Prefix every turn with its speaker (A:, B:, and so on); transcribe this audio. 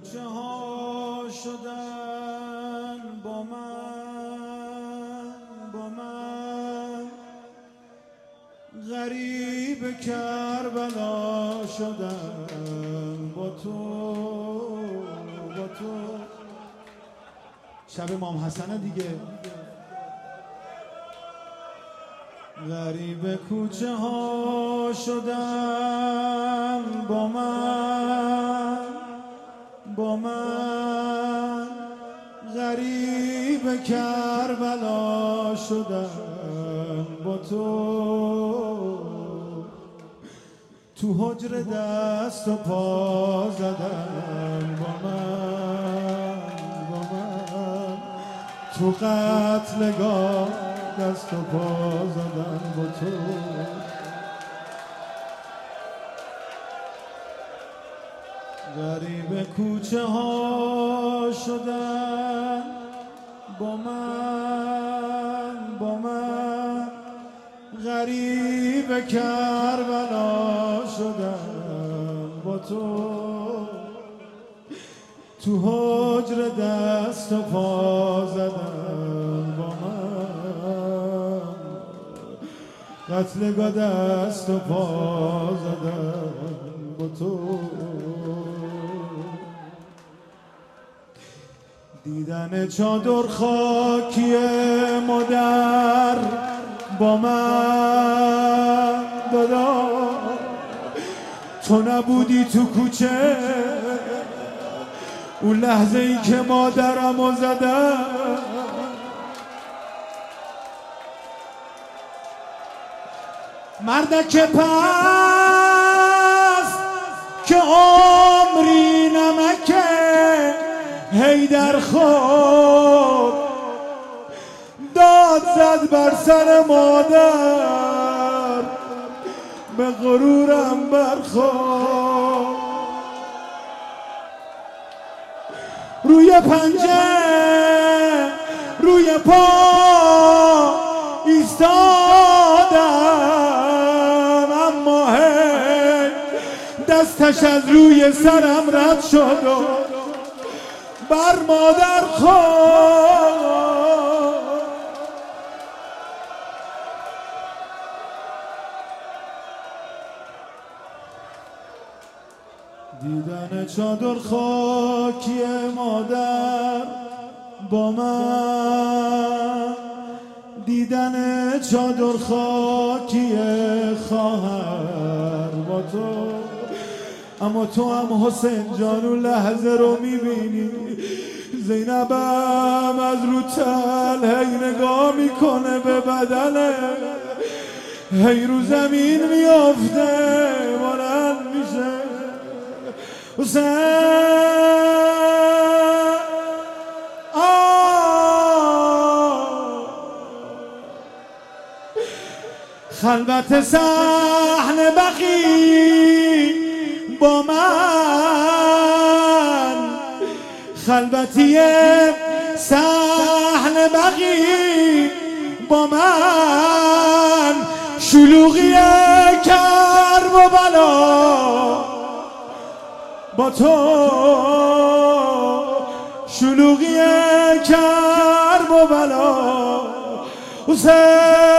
A: کوچه ها شدن با من غریب کربلا شدن با تو شب امام حسن دیگه. غریب کوچه ها شدن با من غریب کربلا شدن با تو حجر دست و پا زدن با من تو قتلگاه دست و پا زدن با تو. غریب کوچه ها شدن با من غریب کربلا شدن با تو حجر دست و پا زدن با من قتلگاه دست و پا زدن با تو. دیدن چادر خاکی مادر با من دادا تو نبودی تو کوچه اون لحظه ای که مادرمو زدن. مردک پس که عمری نمکه حیدر خود داد زد بر سر مادر به غرورم برخورد. روی پنجه روی پا ایستادم اما هی دستش از روی سرم رد شد و بر مادر خورد. دیدن چادر خاکی مادر با من دیدن چادر خاکی خواهر با تو. اما تو هم حسین جانو لحظه رو میبینی زینبم از رو تل هی نگاه میکنه به بدنه هی رو زمین میافته بلند میشه حسین خلوت صحن بقی با من خلوتی صحن بقی با من شلوغی کرب و بلا با تو شلوغی کرب و بلا حسین